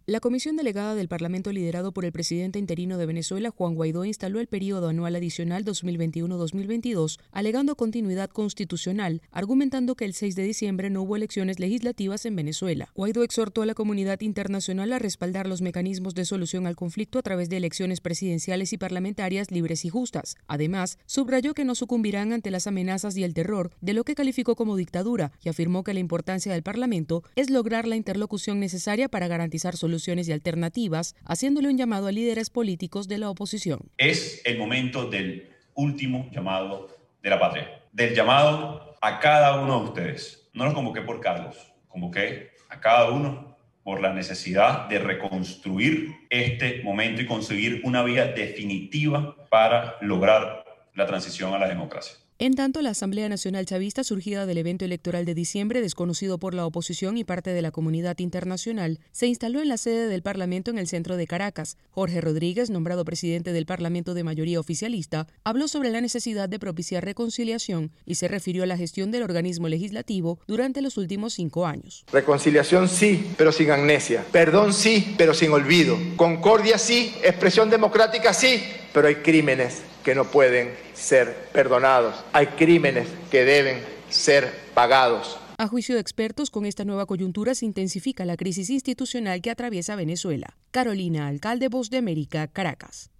La comisión delegada del Parlamento liderado por el presidente interino de Venezuela, Juan Guaidó, instaló el periodo anual adicional 2021-2022, alegando continuidad constitucional, argumentando que el 6 de diciembre no hubo elecciones legislativas en Venezuela. Guaidó exhortó a la comunidad internacional a respaldar los mecanismos de solución al conflicto a través de elecciones presidenciales y parlamentarias libres y justas. Además, subrayó que no sucumbirán ante las amenazas y el terror de lo que calificó como dictadura y afirmó que la importancia del Parlamento es lograr la interlocución necesaria para garantizar soluciones y alternativas, haciéndole un llamado a líderes políticos de la oposición. Es el momento del último llamado de la patria, del llamado a cada uno de ustedes. No los convoqué por cargos, convoqué a cada uno por la necesidad de reconstruir este momento y conseguir una vía definitiva para lograr la transición a la democracia. En tanto, la Asamblea Nacional Chavista, surgida del evento electoral de diciembre, desconocido por la oposición y parte de la comunidad internacional, se instaló en la sede del Parlamento en el centro de Caracas. Jorge Rodríguez, nombrado presidente del Parlamento de mayoría oficialista, habló sobre la necesidad de propiciar reconciliación y se refirió a la gestión del organismo legislativo durante los últimos 5 años. Reconciliación sí, pero sin amnesia. Perdón sí, pero sin olvido. Concordia sí, expresión democrática sí, pero hay crímenes que no pueden ser perdonados. Hay crímenes que deben ser pagados. A juicio de expertos, con esta nueva coyuntura se intensifica la crisis institucional que atraviesa Venezuela. Carolina Alcalde, Voz de América, Caracas.